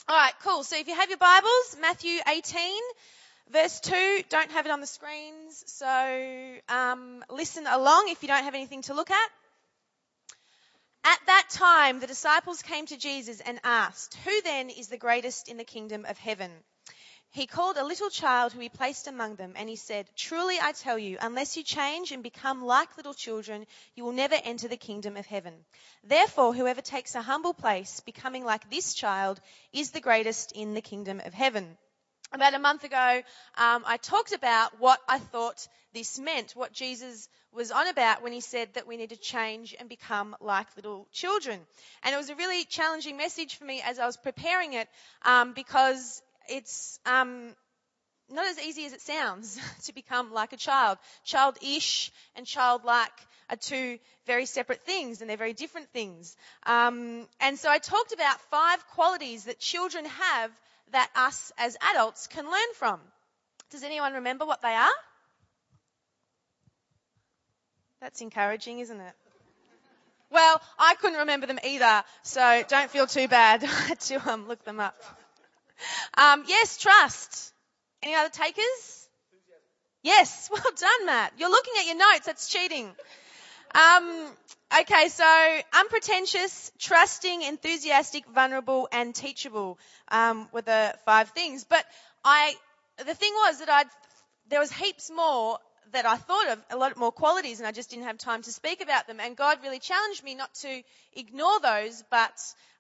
All right, cool. So if you have your Bibles, Matthew 18, verse 2, don't have it on the screens, so listen along if you don't have anything to look at. At that time, the disciples came to Jesus and asked, "Who then is the greatest in the kingdom of heaven?" He called a little child who he placed among them, and he said, "Truly I tell you, unless you change and become like little children, you will never enter the kingdom of heaven. Therefore, whoever takes a humble place, becoming like this child, is the greatest in the kingdom of heaven." About a month ago, I talked about what I thought this meant, what Jesus was on about when he said that we need to change and become like little children. And it was a really challenging message for me as I was preparing it, because it's not as easy as it sounds to become like a child. Childish and childlike are two very separate things, and they're very different things. And so I talked about 5 qualities that children have that us as adults can learn from. Does anyone remember what they are? That's encouraging, isn't it? Well, I couldn't remember them either, so don't feel too bad. I had to look them up. Yes, trust. Any other takers? Yes, well done, Matt. You're looking at your notes. That's cheating. Okay, so unpretentious, trusting, enthusiastic, vulnerable, and teachable were the 5 things. But the thing was that there was heaps more that I thought of, a lot more qualities, and I just didn't have time to speak about them. And God really challenged me not to ignore those, but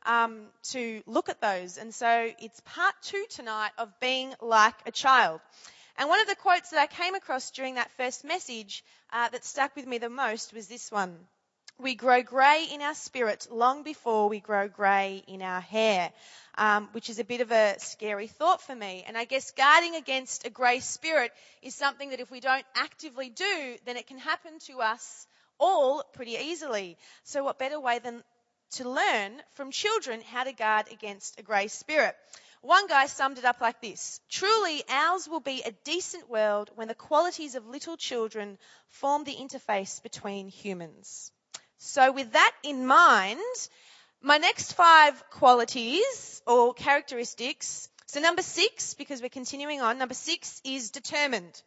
to look at those. And so it's part 2 tonight of being like a child. And one of the quotes that I came across during that first message that stuck with me the most was this one. "We grow grey in our spirit long before we grow grey in our hair," which is a bit of a scary thought for me. And I guess guarding against a grey spirit is something that if we don't actively do, then it can happen to us all pretty easily. So what better way than to learn from children how to guard against a grey spirit? One guy summed it up like this: "Truly, ours will be a decent world when the qualities of little children form the interface between humans." So with that in mind, my next 5 qualities or characteristics, so number 6, because we're continuing on, number 6 is determined.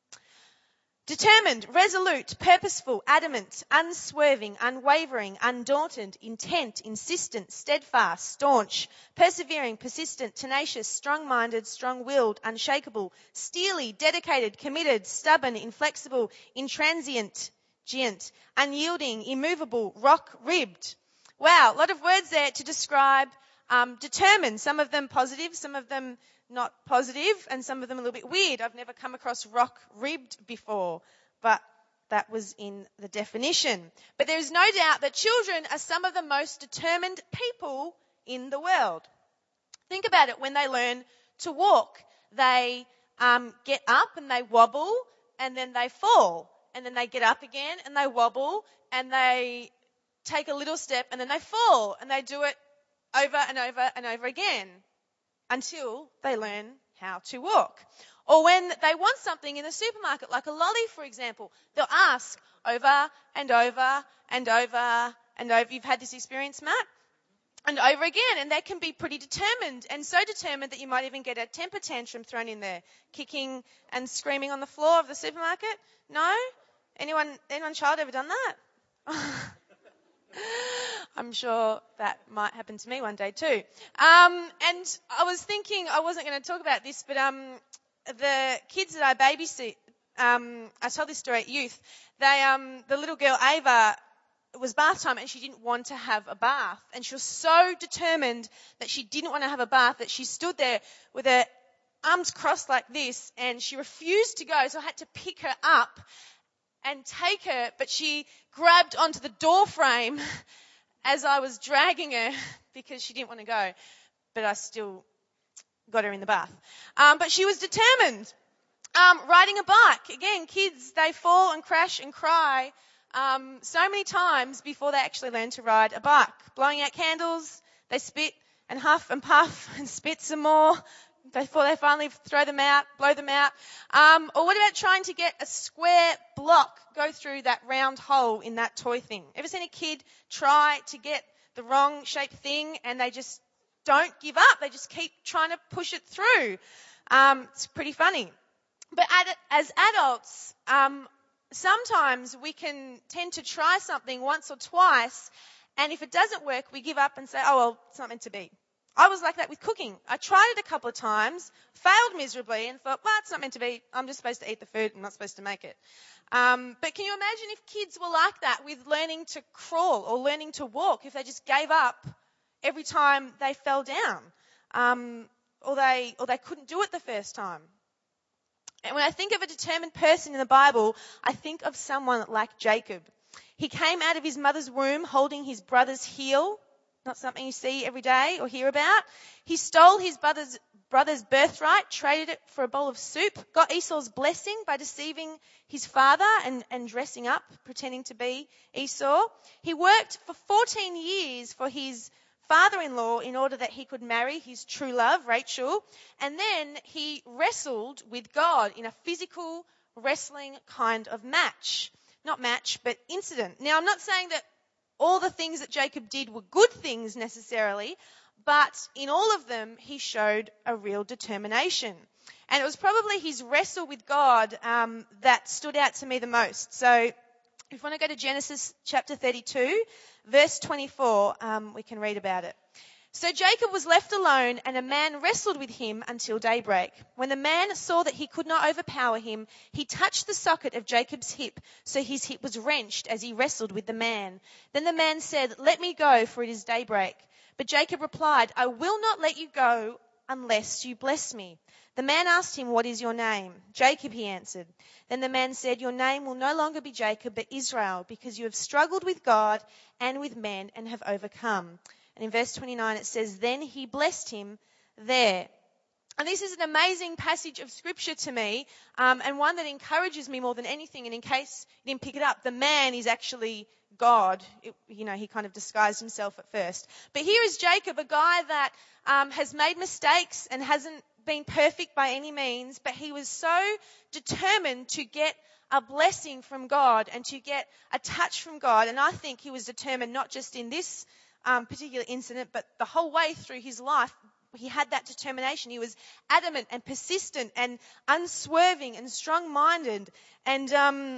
Determined, resolute, purposeful, adamant, unswerving, unwavering, undaunted, intent, insistent, steadfast, staunch, persevering, persistent, tenacious, strong-minded, strong-willed, unshakable, steely, dedicated, committed, stubborn, inflexible, intransient, unyielding, immovable, rock-ribbed. Wow, a lot of words there to describe determined. Some of them positive, some of them not positive, and some of them a little bit weird. I've never come across rock-ribbed before, but that was in the definition. But there is no doubt that children are some of the most determined people in the world. Think about it. When they learn to walk, they get up and they wobble, and then they fall. And then they get up again and they wobble and they take a little step and then they fall, and they do it over and over and over again until they learn how to walk. Or when they want something in the supermarket, like a lolly, for example, they'll ask over and over and over and over. You've had this experience, Matt? And over again, and they can be pretty determined, and so determined that you might even get a temper tantrum thrown in there, kicking and screaming on the floor of the supermarket. No? Anyone child ever done that? I'm sure that might happen to me one day too. And I was thinking, I wasn't going to talk about this, but the kids that I babysit, I told this story at youth. The little girl Ava, it was bath time and she didn't want to have a bath, and she was so determined that she didn't want to have a bath that she stood there with her arms crossed like this, and she refused to go, so I had to pick her up and take her, but she grabbed onto the door frame as I was dragging her because she didn't want to go, but I still got her in the bath. But she was determined. Riding a bike, again, kids, they fall and crash and cry so many times before they actually learn to ride a bike. Blowing out candles, they spit and huff and puff and spit some more before they finally blow them out. Or what about trying to get a square block go through that round hole in that toy thing? Ever seen a kid try to get the wrong shaped thing and they just don't give up. They just keep trying to push it through. It's pretty funny. But as adults, sometimes we can tend to try something once or twice, and if it doesn't work, we give up and say, oh, well, it's not meant to be. I was like that with cooking. I tried it a couple of times, failed miserably, and thought, well, it's not meant to be. I'm just supposed to eat the food. I'm not supposed to make it. But can you imagine if kids were like that with learning to crawl or learning to walk, if they just gave up every time they fell down, or they couldn't do it the first time? And when I think of a determined person in the Bible, I think of someone like Jacob. He came out of his mother's womb holding his brother's heel, not something you see every day or hear about. He stole his brother's birthright, traded it for a bowl of soup, got Esau's blessing by deceiving his father and dressing up, pretending to be Esau. He worked for 14 years for his father-in-law in order that he could marry his true love, Rachel, and then he wrestled with God in a physical wrestling kind of match. Not match, but incident. Now, I'm not saying that all the things that Jacob did were good things necessarily, but in all of them, he showed a real determination. And it was probably his wrestle with God that stood out to me the most. So if you want to go to Genesis chapter 32, verse 24, we can read about it. So Jacob was left alone, and a man wrestled with him until daybreak. When the man saw that he could not overpower him, he touched the socket of Jacob's hip, so his hip was wrenched as he wrestled with the man. Then the man said, "Let me go, for it is daybreak." But Jacob replied, "I will not let you go unless you bless me." The man asked him, "What is your name?" "Jacob," he answered. Then the man said, "Your name will no longer be Jacob, but Israel, because you have struggled with God and with men and have overcome." And in verse 29 it says, "Then he blessed him there." And this is an amazing passage of scripture to me, and one that encourages me more than anything. And in case you didn't pick it up, the man is actually God. He kind of disguised himself at first. But here is Jacob, a guy that has made mistakes and hasn't been perfect by any means, but he was so determined to get a blessing from God and to get a touch from God. And I think he was determined not just in this particular incident, but the whole way through his life. He had that determination. He was adamant and persistent and unswerving and strong-minded. And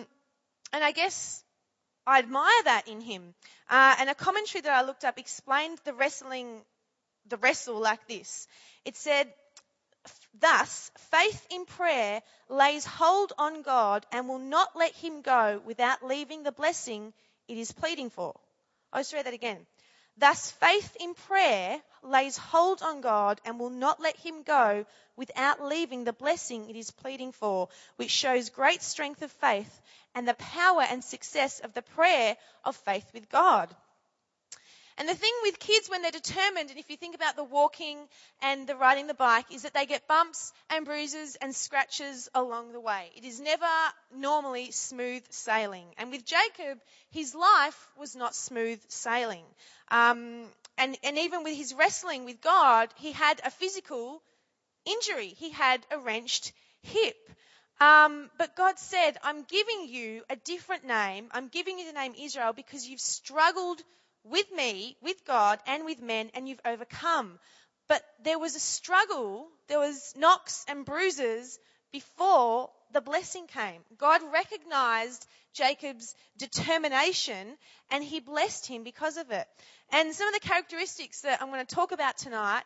I guess I admire that in him. And a commentary that I looked up explained the wrestle like this. It said, "Thus, faith in prayer lays hold on God and will not let him go without leaving the blessing it is pleading for." I'll just read that again. "Thus, faith in prayer lays hold on God and will not let him go without leaving the blessing it is pleading for, which shows great strength of faith and the power and success of the prayer of faith with God." And the thing with kids when they're determined, and if you think about the walking and the riding the bike, is that they get bumps and bruises and scratches along the way. It is never normally smooth sailing. And with Jacob, his life was not smooth sailing. And even with his wrestling with God, he had a physical injury. He had a wrenched hip. But God said, "I'm giving you a different name. I'm giving you the name Israel because you've struggled with me, with God, and with men, and you've overcome." But there was a struggle, there was knocks and bruises before the blessing came. God recognized Jacob's determination, and he blessed him because of it. And some of the characteristics that I'm going to talk about tonight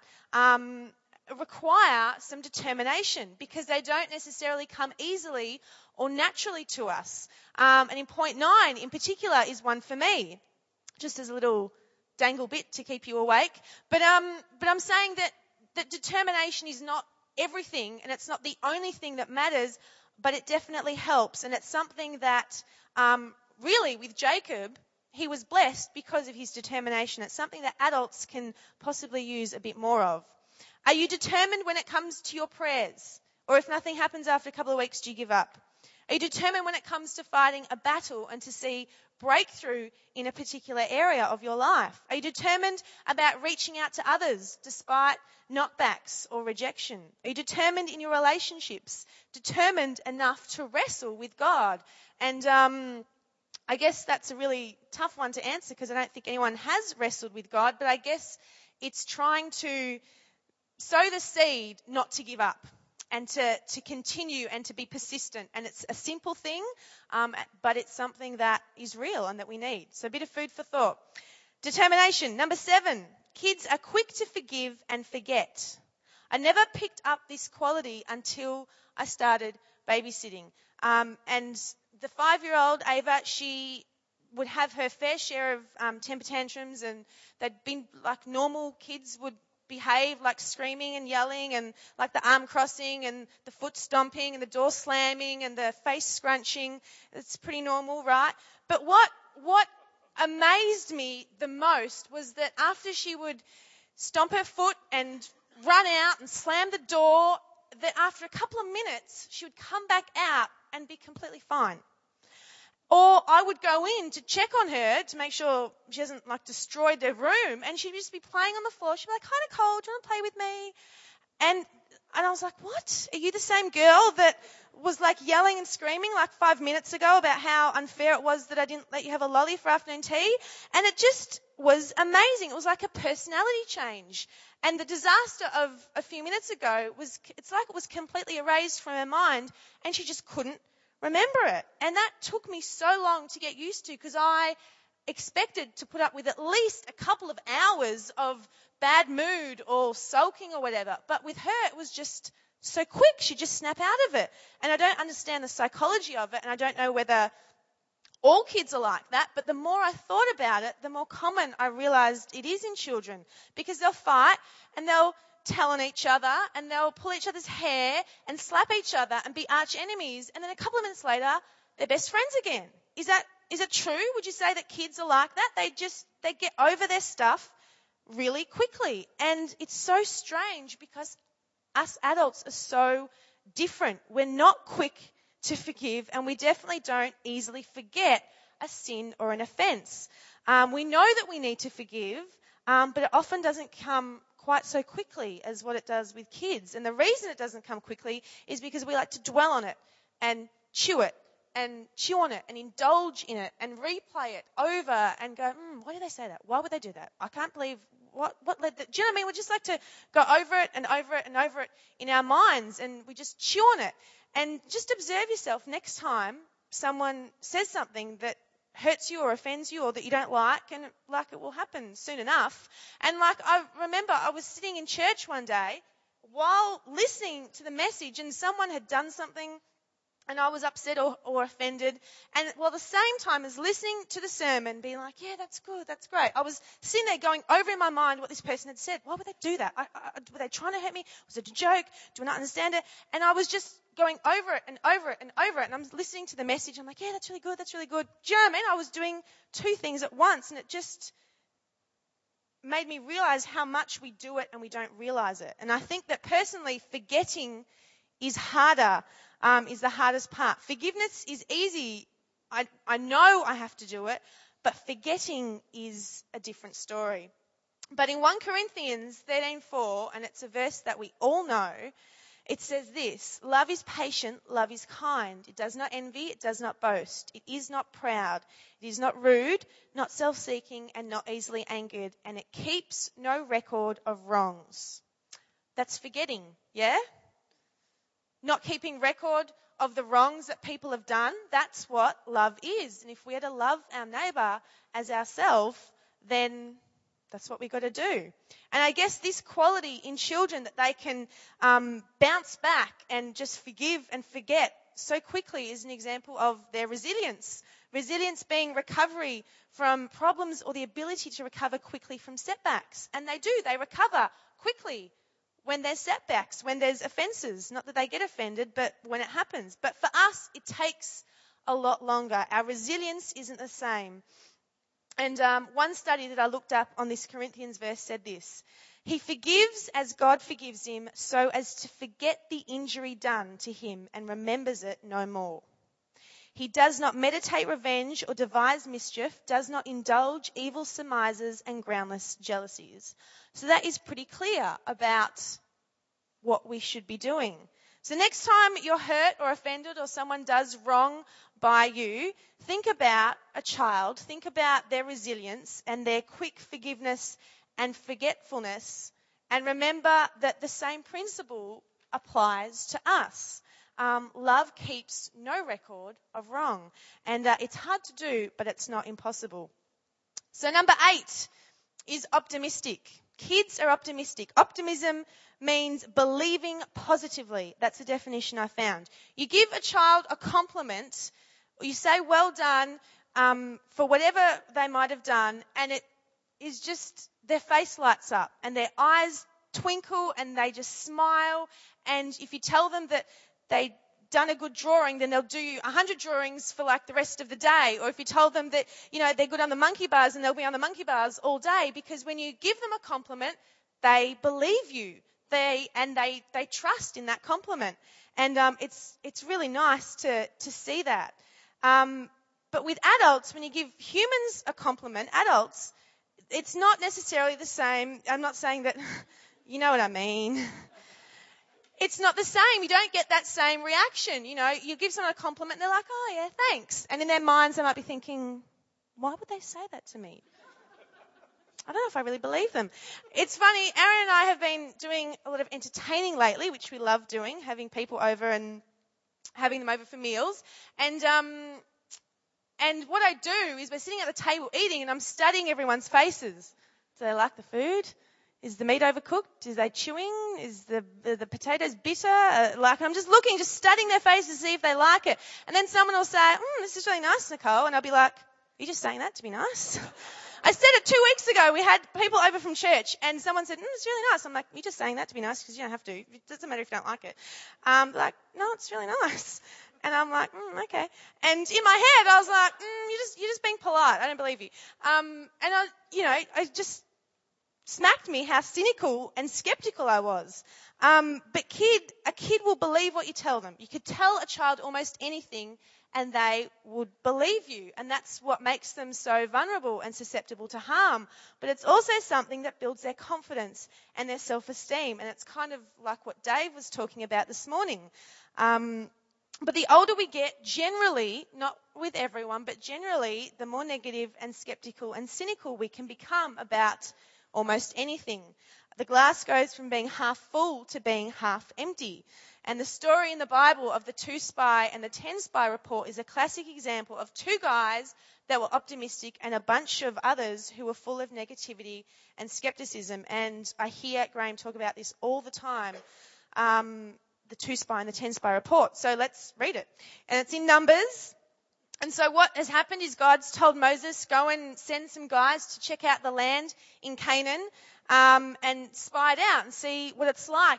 require some determination because they don't necessarily come easily or naturally to us. And in point 9 in particular is one for me, just as a little dangle bit to keep you awake. But I'm saying that determination is not everything, and it's not the only thing that matters, but it definitely helps. And it's something that really with Jacob, he was blessed because of his determination. It's something that adults can possibly use a bit more of. Are you determined when it comes to your prayers? Or if nothing happens after a couple of weeks, do you give up? Are you determined when it comes to fighting a battle and to see breakthrough in a particular area of your life? Are you determined about reaching out to others despite knockbacks or rejection? Are you determined in your relationships? Determined enough to wrestle with God? And I guess that's a really tough one to answer because I don't think anyone has wrestled with God, but I guess It's trying to sow the seed not to give up and to continue and to be persistent. And it's a simple thing, but it's something that is real and that we need. So a bit of food for thought. Determination. Number 7, kids are quick to forgive and forget. I never picked up this quality until I started babysitting. And the 5-year-old Ava, she would have her fair share of temper tantrums, and they'd been like normal kids would behave, like screaming and yelling and like the arm crossing and the foot stomping and the door slamming and the face scrunching. It's pretty normal, right? But what amazed me the most was that after she would stomp her foot and run out and slam the door, that after a couple of minutes she would come back out and be completely fine. Or I would go in to check on her to make sure she hasn't like destroyed the room, and she'd just be playing on the floor. She'd be like, "Hi Nicole, do you want to play with me?" And I was like, "What? Are you the same girl that was like yelling and screaming like 5 minutes ago about how unfair it was that I didn't let you have a lolly for afternoon tea?" And it just was amazing. It was like a personality change. And the disaster of a few minutes ago it's like it was completely erased from her mind, and she just couldn't remember it. And that took me so long to get used to, because I expected to put up with at least a couple of hours of bad mood or sulking or whatever. But with her, it was just so quick. She'd just snap out of it. And I don't understand the psychology of it, and I don't know whether all kids are like that. But the more I thought about it, the more common I realised it is in children, because they'll fight and they'll tell on each other and they'll pull each other's hair and slap each other and be arch enemies, and then a couple of minutes later they're best friends again. Is it true? Would you say that kids are like that? They get over their stuff really quickly. And it's so strange because us adults are so different. We're not quick to forgive, and we definitely don't easily forget a sin or an offence. We know that we need to forgive, but it often doesn't come quite so quickly as what it does with kids. And the reason it doesn't come quickly is because we like to dwell on it and chew on it and indulge in it and replay it over and go, why did they say that? Why would they do that? I can't believe what led that. Do you know what I mean? We just like to go over it and over it and over it in our minds, and we just chew on it. And just observe yourself next time someone says something that hurts you or offends you or that you don't like, and like it will happen soon enough. And like I remember I was sitting in church one day while listening to the message, and someone had done something and I was upset or offended, and while the same time as listening to the sermon being like, yeah, that's good, that's great, I was sitting there going over in my mind what this person had said. Why would they do that? Were they trying to hurt me? Was it a joke? Do I not understand it? And I was just going over it and over it and over it, and I'm listening to the message. I'm like, yeah, that's really good, that's really good. Do you know what I mean? I was doing 2 things at once, and it just made me realize how much we do it and we don't realize it. And I think that personally, forgetting is harder, is the hardest part. Forgiveness is easy. I know I have to do it, but forgetting is a different story. But in 1 Corinthians 13:4, and it's a verse that we all know, it says this: love is patient, love is kind. It does not envy, it does not boast. It is not proud, it is not rude, not self-seeking, and not easily angered. And it keeps no record of wrongs. That's forgetting, yeah? Not keeping record of the wrongs that people have done. That's what love is. And if we are to love our neighbour as ourselves, then that's what we've got to do. And I guess this quality in children, that they can bounce back and just forgive and forget so quickly, is an example of their resilience. Resilience being recovery from problems, or the ability to recover quickly from setbacks. And they do. They recover quickly when there's setbacks, when there's offences. Not that they get offended, but when it happens. But for us, it takes a lot longer. Our resilience isn't the same. And one study that I looked up on this Corinthians verse said this: he forgives as God forgives him, so as to forget the injury done to him and remembers it no more. He does not meditate revenge or devise mischief, does not indulge evil surmises and groundless jealousies. So that is pretty clear about what we should be doing. So next time you're hurt or offended or someone does wrong by you, think about a child, think about their resilience and their quick forgiveness and forgetfulness, and remember that the same principle applies to us. Love keeps no record of wrong, and it's hard to do, but it's not impossible. So number 8 is optimistic. Kids are optimistic. Optimism means believing positively. That's the definition I found. You give a child a compliment, or you say well done for whatever they might have done, and it is just their face lights up and their eyes twinkle and they just smile. And if you tell them that they've done a good drawing, then they'll do 100 drawings for like the rest of the day. Or if you told them that, they're good on the monkey bars, and they'll be on the monkey bars all day, because when you give them a compliment, they believe you. They trust in that compliment. And it's really nice to see that. But with adults, when you give humans a compliment, adults, it's not necessarily the same. I'm not saying that, you know what I mean. It's not the same. You don't get that same reaction. You give someone a compliment and they're like, oh yeah, thanks. And in their minds they might be thinking, why would they say that to me? I don't know if I really believe them. It's funny, Aaron and I have been doing a lot of entertaining lately, which we love doing, having people over and having them over for meals. And what I do is we're sitting at the table eating and I'm studying everyone's faces. Do they like the food? Is the meat overcooked? Is they chewing? Is the potatoes bitter? I'm just looking, just studying their faces to see if they like it. And then someone will say, this is really nice, Nicole. And I'll be like, are you just saying that to be nice? I said it 2 weeks ago. We had people over from church and someone said, it's really nice. I'm like, you're just saying that to be nice because you don't have to. It doesn't matter if you don't like it. They're like, no, it's really nice. And I'm like, okay. And in my head, I was like, you're just being polite. I don't believe you. And I just smacked me how cynical and skeptical I was. But a kid will believe what you tell them. You could tell a child almost anything and they would believe you. And that's what makes them so vulnerable and susceptible to harm. But it's also something that builds their confidence and their self-esteem. And it's kind of like what Dave was talking about this morning. But the older we get, generally, not with everyone, but generally, the more negative and skeptical and cynical we can become about almost anything. The glass goes from being half full to being half empty. And the story in the Bible of the 2 spy and the 10 spy report is a classic example of 2 guys that were optimistic and a bunch of others who were full of negativity and skepticism. And I hear Graham talk about this all the time. The 2 spy and the 10 spy report. So let's read it. And it's in Numbers. And so what has happened is God's told Moses, go and send some guys to check out the land in Canaan, and spy it out and see what it's like.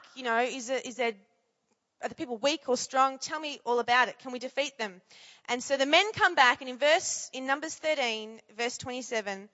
Are the people weak or strong? Tell me all about it. Can we defeat them? And so the men come back, and in Numbers 13, verse 27,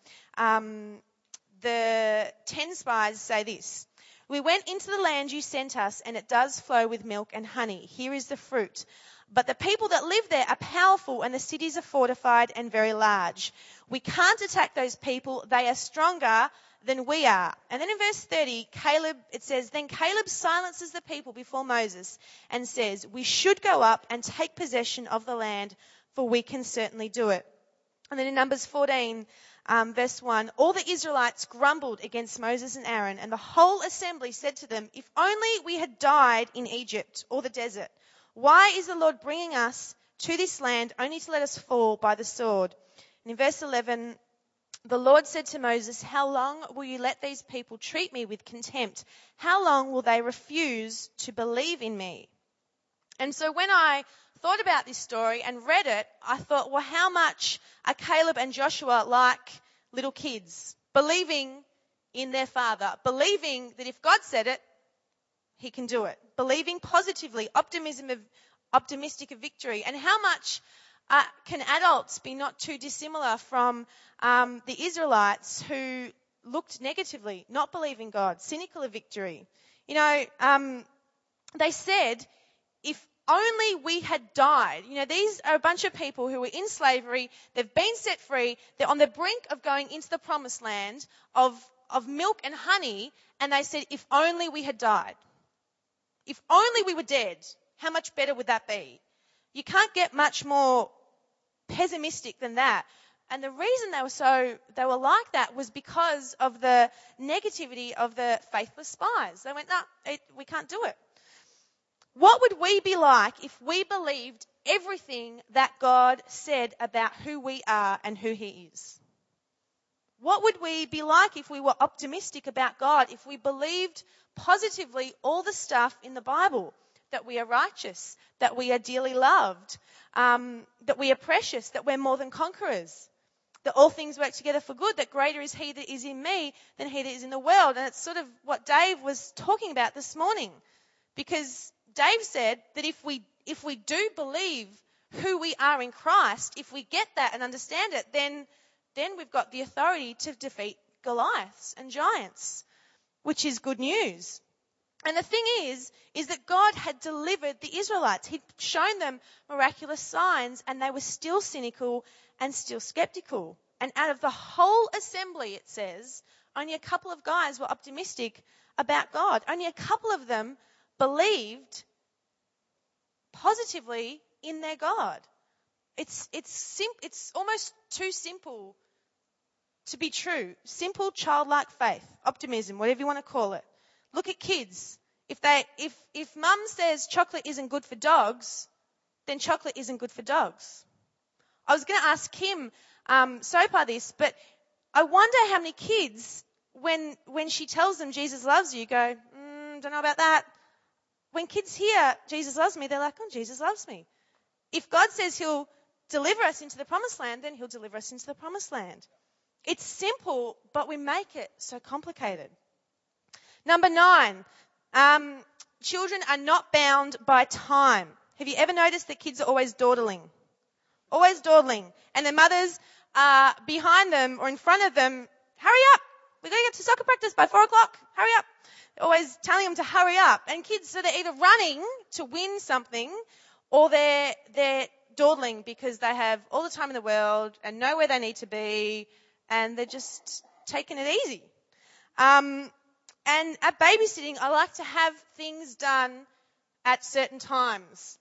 the 10 spies say this. We went into the land you sent us, and it does flow with milk and honey. Here is the fruit. But the people that live there are powerful, and the cities are fortified and very large. We can't attack those people. They are stronger than we are. And then in verse 30, it says, then Caleb silences the people before Moses and says, we should go up and take possession of the land, for we can certainly do it. And then in Numbers 14, verse 1, all the Israelites grumbled against Moses and Aaron, and the whole assembly said to them, if only we had died in Egypt or the desert. Why is the Lord bringing us to this land only to let us fall by the sword? And in verse 11, the Lord said to Moses, how long will you let these people treat me with contempt? How long will they refuse to believe in me? And so when I thought about this story and read it, I thought, well, how much are Caleb and Joshua like little kids, believing in their father, believing that if God said it, he can do it, believing positively, optimistic of victory. And how much can adults be not too dissimilar from the Israelites who looked negatively, not believing God, cynical of victory? They said, if only we had died. These are a bunch of people who were in slavery. They've been set free. They're on the brink of going into the promised land of milk and honey. And they said, if only we had died. If only we were dead. How much better would that be? You can't get much more pessimistic than that. And the reason they were like that was because of the negativity of the faithless spies. They went, no, we can't do it. What would we be like if we believed everything that God said about who we are and who He is? What would we be like if we were optimistic about God, if we believed positively all the stuff in the Bible, that we are righteous, that we are dearly loved, that we are precious, that we're more than conquerors, that all things work together for good, that greater is He that is in me than he that is in the world. And it's sort of what Dave was talking about this morning, because Dave said that if we do believe who we are in Christ, if we get that and understand it, then we've got the authority to defeat Goliaths and giants, which is good news. And the thing is that God had delivered the Israelites. He'd shown them miraculous signs, and they were still cynical and still skeptical. And out of the whole assembly, it says, only a couple of guys were optimistic about God. Only a couple of them believed positively in their God. It's almost too simple to be true. Simple childlike faith, optimism, whatever you want to call it. Look at kids. If mum says chocolate isn't good for dogs, then chocolate isn't good for dogs. I was going to ask Kim Sopa this, but I wonder how many kids, when she tells them Jesus loves you, go, don't know about that. When kids hear Jesus loves me, they're like, oh, Jesus loves me. If God says He'll deliver us into the promised land, then He'll deliver us into the promised land. It's simple, but we make it so complicated. Number 9, children are not bound by time. Have you ever noticed that kids are always dawdling? Always dawdling. And their mothers are behind them or in front of them, hurry up, we're going to get to soccer practice by 4 o'clock, hurry up. They're always telling them to hurry up. And kids, so they're either running to win something, or they're dawdling because they have all the time in the world and know where they need to be, and they're just taking it easy. And at babysitting, I like to have things done at certain times.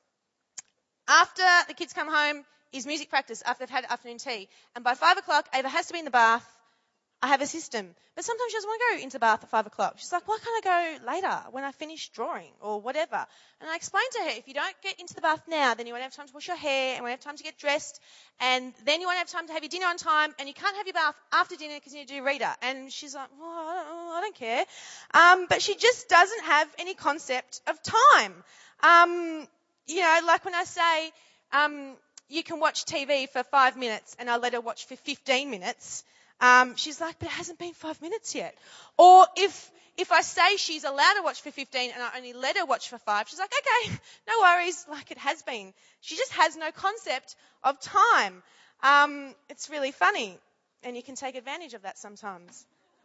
After the kids come home is music practice after they've had afternoon tea. And by 5 o'clock, Ava has to be in the bath. I have a system. But sometimes she doesn't want to go into the bath at 5 o'clock. She's like, why can't I go later when I finish drawing or whatever? And I explain to her, if you don't get into the bath now, then you won't have time to wash your hair, and you won't have time to get dressed, and then you won't have time to have your dinner on time, and you can't have your bath after dinner because you need to do reader. And she's like, well, I don't care. But she just doesn't have any concept of time. Like when I say, you can watch TV for 5 minutes, and I let her watch for 15 minutes, she's like, but it hasn't been 5 minutes yet. Or if I say she's allowed to watch for 15 and I only let her watch for 5, she's like, okay, no worries, like it has been. She just has no concept of time. It's really funny, and you can take advantage of that sometimes.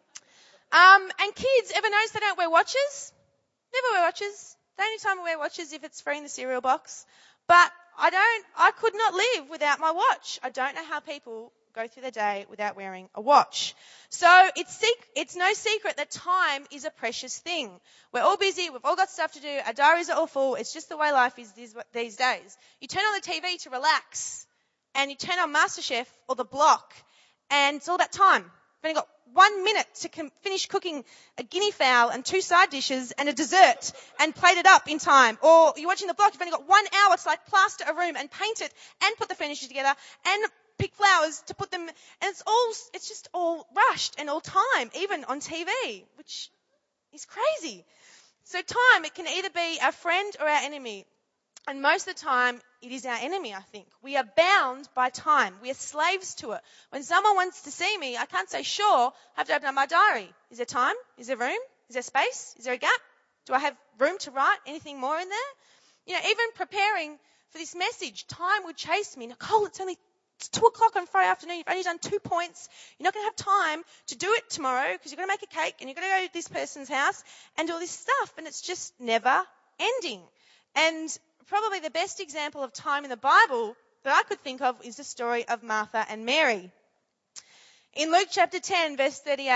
And kids, ever notice they don't wear watches? Never wear watches. The only time I wear watches if it's free in the cereal box. But I could not live without my watch. I don't know how people go through the day without wearing a watch. So it's no secret that time is a precious thing. We're all busy. We've all got stuff to do. Our diaries are all full. It's just the way life is these days. You turn on the TV to relax, and you turn on MasterChef or The Block, and it's all about time. You've only got 1 minute to finish cooking a guinea fowl and 2 side dishes and a dessert and plate it up in time. Or you're watching The Block. You've only got 1 hour to plaster a room and paint it and put the furniture together and pick flowers to put them, and it's just all rushed and all time, even on TV, which is crazy. So time, it can either be our friend or our enemy. And most of the time, it is our enemy, I think. We are bound by time. We are slaves to it. When someone wants to see me, I can't say, sure, I have to open up my diary. Is there time? Is there room? Is there space? Is there a gap? Do I have room to write anything more in there? Even preparing for this message, time would chase me. Nicole, it's 2 o'clock on Friday afternoon. You've only done 2 points. You're not going to have time to do it tomorrow because you're going to make a cake and you're going to go to this person's house and do all this stuff. And it's just never ending. And probably the best example of time in the Bible that I could think of is the story of Martha and Mary. In Luke chapter 10, verse 38,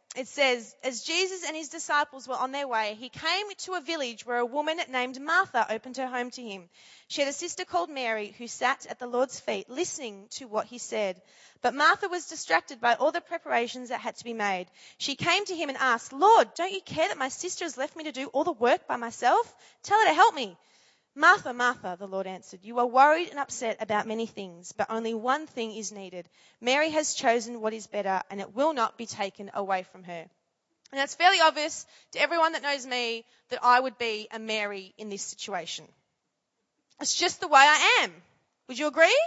it says, as Jesus and his disciples were on their way, he came to a village where a woman named Martha opened her home to him. She had a sister called Mary who sat at the Lord's feet listening to what he said. But Martha was distracted by all the preparations that had to be made. She came to him and asked, Lord, don't you care that my sister has left me to do all the work by myself? Tell her to help me. Martha, Martha, the Lord answered, you are worried and upset about many things, but only one thing is needed. Mary has chosen what is better, and it will not be taken away from her. And it's fairly obvious to everyone that knows me that I would be a Mary in this situation. It's just the way I am. Would you agree?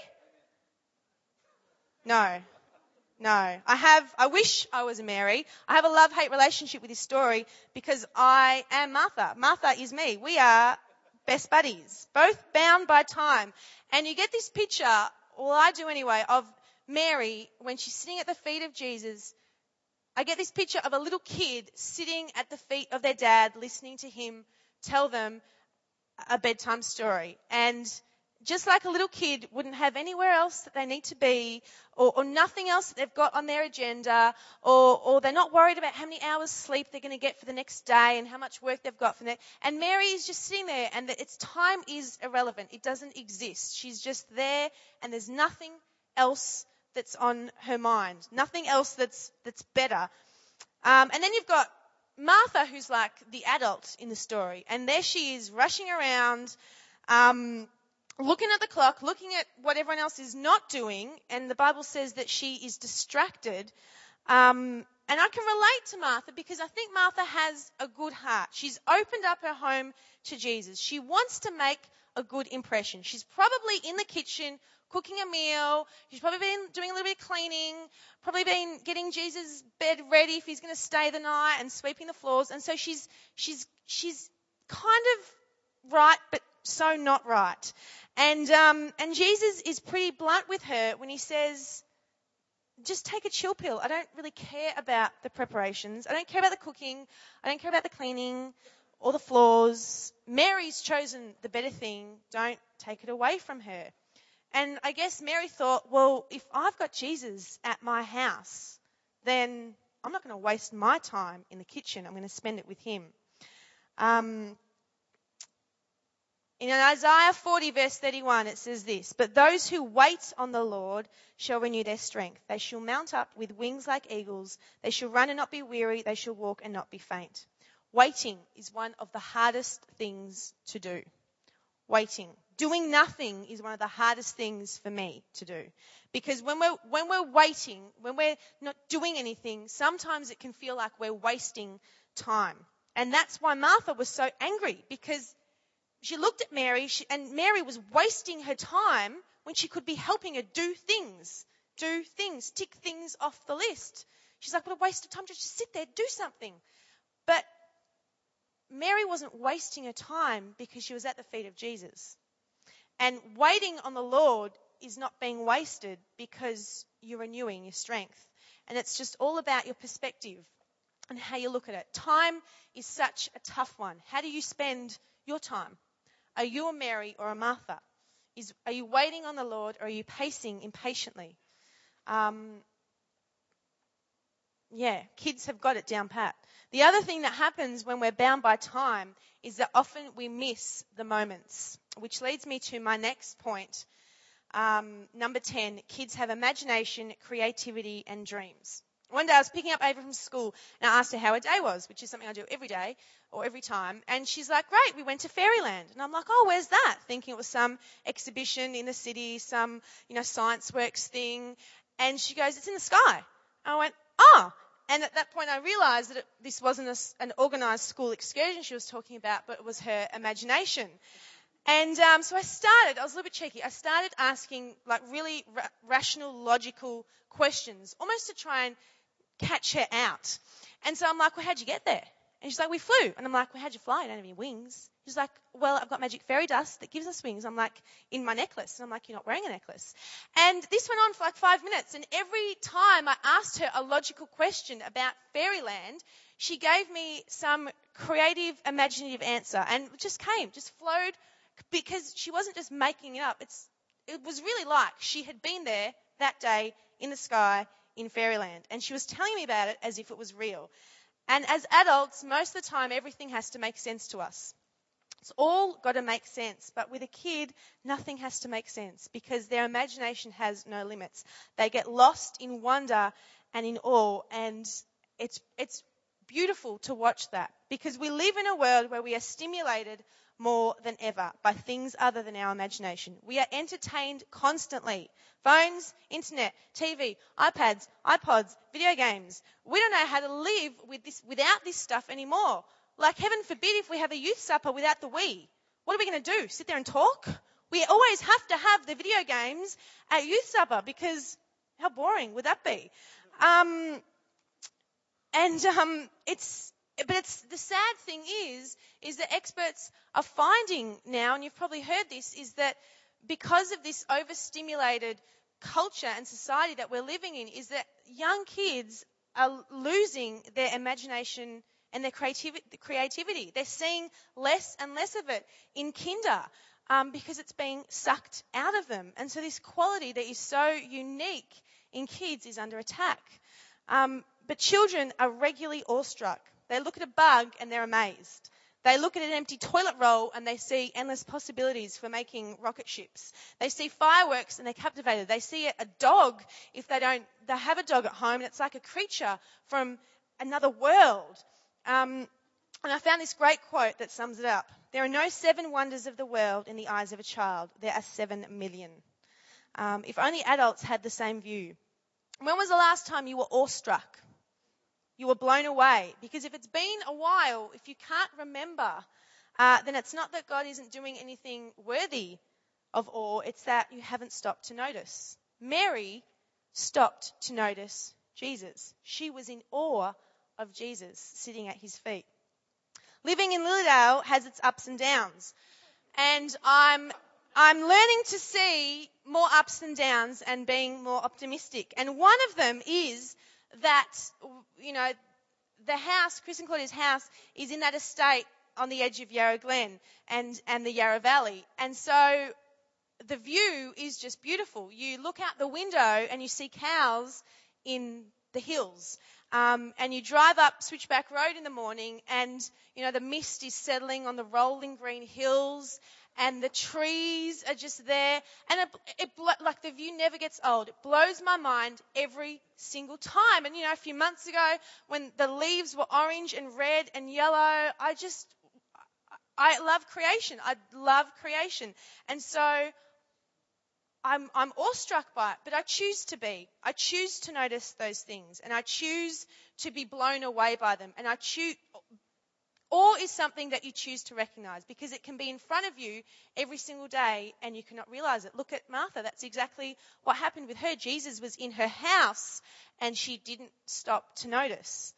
No. I wish I was a Mary. I have a love-hate relationship with this story because I am Martha. Martha is me. We are best buddies, both bound by time. And you get this picture, well, I do anyway, of Mary when she's sitting at the feet of Jesus. I get this picture of a little kid sitting at the feet of their dad, listening to him tell them a bedtime story. And just like a little kid wouldn't have anywhere else that they need to be, or nothing else that they've got on their agenda, or they're not worried about how many hours sleep they're going to get for the next day and how much work they've got for the next. And Mary is just sitting there, and its time is irrelevant. It doesn't exist. She's just there, and there's nothing else that's on her mind, nothing else that's better. And then you've got Martha, who's like the adult in the story, and there she is rushing around, looking at the clock, looking at what everyone else is not doing, and the Bible says that she is distracted. And I can relate to Martha because I think Martha has a good heart. She's opened up her home to Jesus. She wants to make a good impression. She's probably in the kitchen cooking a meal. She's probably been doing a little bit of cleaning, probably been getting Jesus' bed ready if he's going to stay the night, and sweeping the floors. And so she's kind of right, but so not right. And Jesus is pretty blunt with her when he says, just take a chill pill. I don't really care about the preparations. I don't care about the cooking. I don't care about the cleaning or the floors. Mary's chosen the better thing. Don't take it away from her. And I guess Mary thought, well, if I've got Jesus at my house, then I'm not going to waste my time in the kitchen. I'm going to spend it with him. In Isaiah 40 verse 31, it says this, but those who wait on the Lord shall renew their strength. They shall mount up with wings like eagles. They shall run and not be weary. They shall walk and not be faint. Waiting is one of the hardest things to do. Waiting. Doing nothing is one of the hardest things for me to do. Because when we're waiting, when we're not doing anything, sometimes it can feel like we're wasting time. And that's why Martha was so angry, because she looked at Mary, and Mary was wasting her time when she could be helping her do things, tick things off the list. She's like, what a waste of time, just sit there, do something. But Mary wasn't wasting her time because she was at the feet of Jesus. And waiting on the Lord is not being wasted because you're renewing your strength. And it's just all about your perspective and how you look at it. Time is such a tough one. How do you spend your time? Are you a Mary or a Martha? Are you waiting on the Lord, or are you pacing impatiently? Kids have got it down pat. The other thing that happens when we're bound by time is that often we miss the moments, which leads me to my next point. Number 10, kids have imagination, creativity, and dreams. One day I was picking up Ava from school, and I asked her how her day was, which is something I do every day or every time. And she's like, great, we went to Fairyland. And I'm like, oh, where's that? Thinking it was some exhibition in the city, some, Science Works thing. And she goes, it's in the sky. I went, oh. And at that point I realised that this wasn't an organised school excursion she was talking about, but it was her imagination. And so I was a little bit cheeky. I started asking like really rational, logical questions, almost to try and catch her out. And so I'm like, well, how'd you get there? And she's like, we flew. And I'm like, well, how'd you fly? You don't have any wings. She's like, well, I've got magic fairy dust that gives us wings. I'm like, in my necklace. And I'm like, you're not wearing a necklace. And this went on for like 5 minutes. And every time I asked her a logical question about Fairyland, she gave me some creative, imaginative answer. And it just flowed, because she wasn't just making it up. It was really like she had been there that day in the sky in Fairyland. And she was telling me about it as if it was real. And as adults, most of the time, everything has to make sense to us. It's all got to make sense. But with a kid, nothing has to make sense because their imagination has no limits. They get lost in wonder and in awe, and it's beautiful to watch that because we live in a world where we are stimulated more than ever by things other than our imagination. We are entertained constantly. Phones, internet, TV, iPads, iPods, video games. We don't know how to live without this stuff anymore. Like, heaven forbid if we have a youth supper without the Wii. What are we going to do? Sit there and talk? We always have to have the video games at youth supper because how boring would that be? It's the sad thing is that experts are finding now, and you've probably heard this, is that because of this overstimulated culture and society that we're living in, is that young kids are losing their imagination and their creativity. They're seeing less and less of it in kinder because it's being sucked out of them. And so this quality that is so unique in kids is under attack. But children are regularly awestruck. They look at a bug and they're amazed. They look at an empty toilet roll and they see endless possibilities for making rocket ships. They see fireworks and they're captivated. They see a dog, if they have a dog at home, and it's like a creature from another world. And I found this great quote that sums it up. There are no 7 wonders of the world in the eyes of a child. There are 7 million. If only adults had the same view. When was the last time you were awestruck? You were blown away? Because if it's been a while, if you can't remember, then it's not that God isn't doing anything worthy of awe. It's that you haven't stopped to notice. Mary stopped to notice Jesus. She was in awe of Jesus sitting at his feet. Living in Lilydale has its ups and downs. And I'm learning to see more ups and downs and being more optimistic. And one of them is that, the house, Chris and Claudia's house, is in that estate on the edge of Yarra Glen and the Yarra Valley. And so the view is just beautiful. You look out the window and you see cows in the hills. And you drive up Switchback Road in the morning and, the mist is settling on the rolling green hills and the trees are just there. And the view never gets old. It blows my mind every single time. And, a few months ago when the leaves were orange and red and yellow, I love creation. I love creation. And so I'm awestruck by it, but I choose to be. I choose to notice those things, and I choose to be blown away by them. And awe is something that you choose to recognize because it can be in front of you every single day and you cannot realize it. Look at Martha. That's exactly what happened with her. Jesus was in her house and she didn't stop to notice.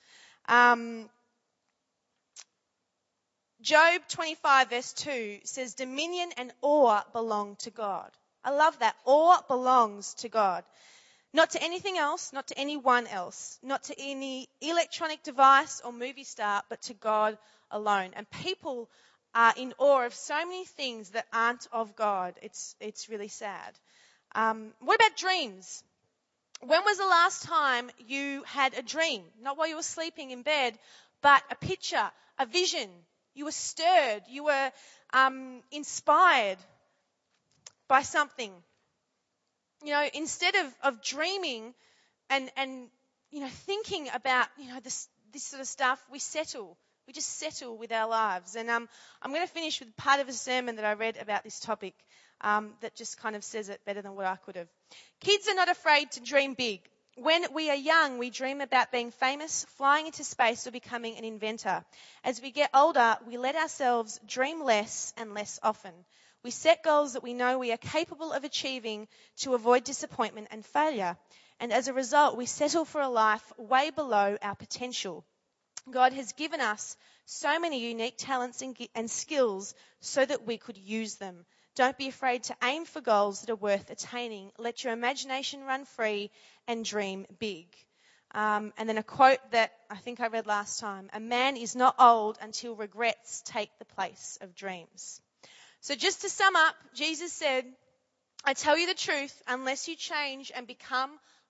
Job 25 verse 2 says, dominion and awe belong to God. I love that. Awe belongs to God. Not to anything else, not to anyone else, not to any electronic device or movie star, but to God alone. And people are in awe of so many things that aren't of God. It's really sad. What about dreams? When was the last time you had a dream? Not while you were sleeping in bed, but a picture, a vision. You were stirred. You were inspired by something. Instead of dreaming and thinking about, this sort of stuff, we settle. We just settle with our lives. And I'm going to finish with part of a sermon that I read about this topic that just kind of says it better than what I could have. Kids are not afraid to dream big. When we are young, we dream about being famous, flying into space, or becoming an inventor. As we get older, we let ourselves dream less and less often. We set goals that we know we are capable of achieving to avoid disappointment and failure. And as a result, we settle for a life way below our potential. God has given us so many unique talents and skills so that we could use them. Don't be afraid to aim for goals that are worth attaining. Let your imagination run free and dream big. And then a quote that I think I read last time. A man is not old until regrets take the place of dreams. So just to sum up, Jesus said, I tell you the truth, unless you change and become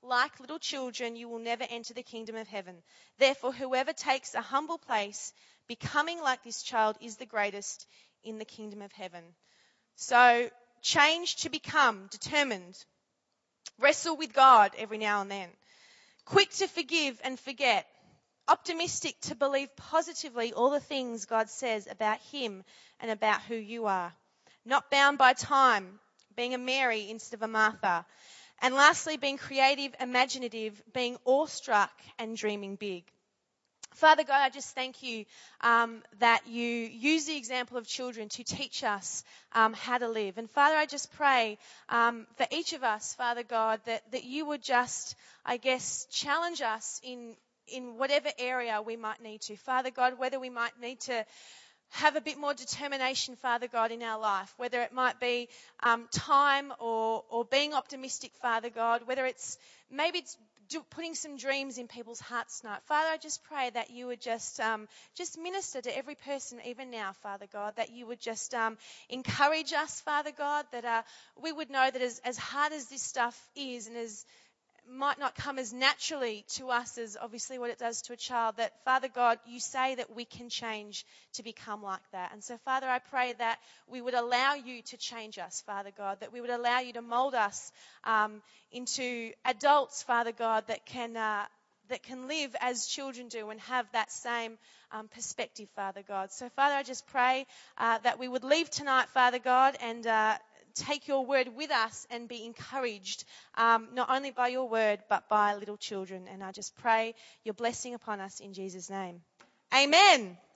like little children, you will never enter the kingdom of heaven. Therefore, whoever takes a humble place, becoming like this child, is the greatest in the kingdom of heaven. So, change to become, determined. Wrestle with God every now and then. Quick to forgive and forget. Optimistic to believe positively all the things God says about Him and about who you are. Not bound by time, being a Mary instead of a Martha. And lastly, being creative, imaginative, being awestruck and dreaming big. Father God, I just thank you that you use the example of children to teach us how to live. And Father, I just pray for each of us, Father God, that you would just, I guess, challenge us in whatever area we might need to. Father God, whether we might need to have a bit more determination, Father God, in our life, whether it might be time or being optimistic, Father God, whether it's putting some dreams in people's hearts tonight. Father, I just pray that you would just minister to every person even now, Father God, that you would just encourage us, Father God, that we would know that as hard as this stuff is and as might not come as naturally to us as obviously what it does to a child, that, Father God, you say that we can change to become like that. And so, Father, I pray that we would allow you to change us, Father God, that we would allow you to mold us into adults, Father God, that can live as children do and have that same perspective, Father God. So, Father, I just pray that we would leave tonight, Father God, and take your word with us and be encouraged, not only by your word, but by little children. And I just pray your blessing upon us in Jesus' name. Amen.